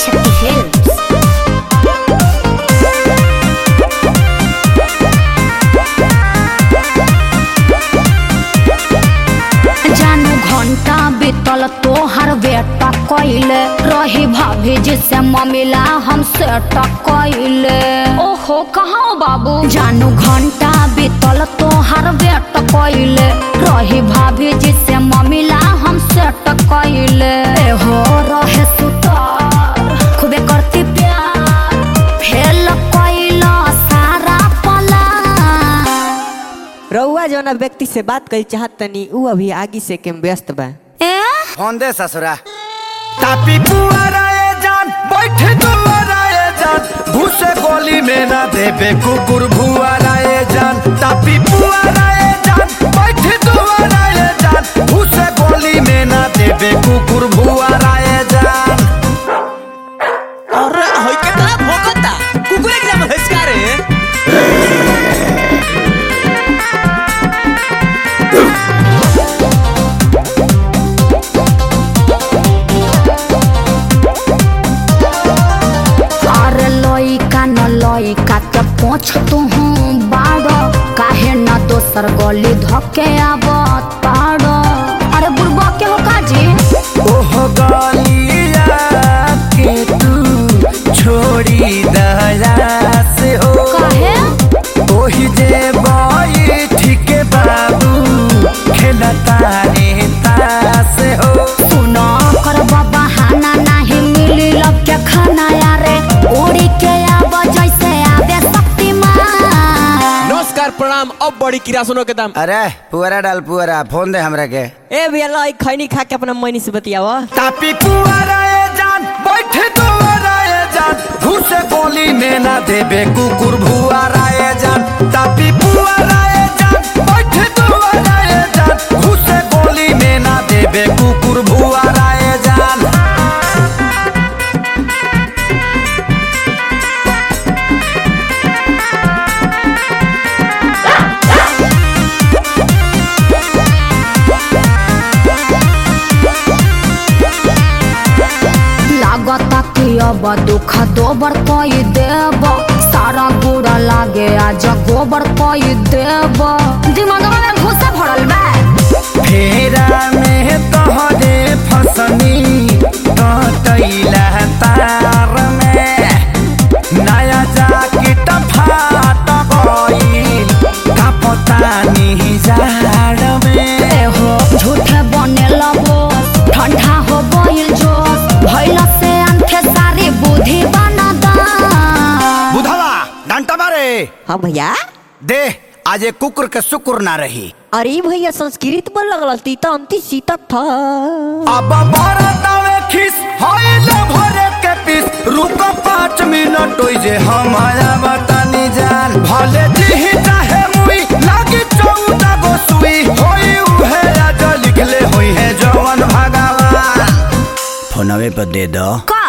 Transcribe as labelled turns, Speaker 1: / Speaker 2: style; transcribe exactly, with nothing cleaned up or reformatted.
Speaker 1: Shakti Films. जानू घंटा बीतल तोहर बेटा कइले रही भाभी जिसे ममिला हमसे टकइले। ओहो कहाँ बाबू। जानू घंटा बीतल तोहर बेटा कइले रही भाभी जिसे ममिला हमसे टकइले। हो रहे सुतार खूबे करती प्यार फेल कइला सारा पला।
Speaker 2: रउआ जौना व्यक्ति से बात करी चाहत तनी उ अभी आगे से के व्यस्त बा।
Speaker 3: फोन दे ससुरा। तापी पुआरा ए जान बैठ दुआरा ए जान भूसे गोली में ना देबे कुकुर भुआरा ए जान। तापी पुआरा ए जान बैठ दुआरा ए जान भूसे गोली में ना देबे कुकुर भुआरा ए जान।
Speaker 4: अरे होय के ता भोकता कुकुर एकदम हंसका रे।
Speaker 1: लइका के पूछ तू बाड़ो काहे न दोसर गली धके आवत पाड़ो। अरे बुढ़बा के हो काजी।
Speaker 3: ओह गलिया के तू छोड़ी दया से हो
Speaker 1: काहे
Speaker 3: ओही जे बाई ठीक बाबू खेलता रे तास हो।
Speaker 1: सुनो कर बहाना नहीं मिली लब के खाना यारे उड़ी के
Speaker 4: नमस्कार प्रणाम। अब बड़ी किरा सुनो के दाम।
Speaker 3: अरे पुअरा डाल पुअरा फोन दे हमरा के।
Speaker 2: ए भैया लाई खैनी खा के अपना मैनी से बतियावा।
Speaker 3: तापी पुअरा ए जान बैठ दुआरा ए जान घुसे गोली में ना देबे कुकुर भुआरा ए जान। तापी पुअरा ए जान बैठ दुआरा ए जान घुसे गोली में ना देबे कुकुर भुआरा ए जान।
Speaker 1: अब दुख दोबर कई देव सारा गुड़ा लागे आज गोबर कई देव। दिमागवा में भूसा भरल बा।
Speaker 3: फेरा में तोहरे फसनी कटैला तार में नया जाकेट फाट गइल का पता नहीं जाड़ में।
Speaker 1: हो झूठे बने लगो ठंडा हो गइल जो भइला से अंथे सारी बुद्धि बना दा।
Speaker 3: बुधवा डंटा मारे।
Speaker 2: हाँ भैया
Speaker 3: दे आज एक कुकुर के सुकुर ना रही।
Speaker 2: अरे भैया संस्कृत में लगल तीता अंति सीता था।
Speaker 3: अब बरतावे खिस होइले भरे के पीस रुक पाँच मिनट होई जे हम आया बतानी जान। भले जी चाहे मुई लागी चौदह गो सुई होई उहे आज लिखले होई है जवन भगवान। फोनवे पर दे दो।
Speaker 1: का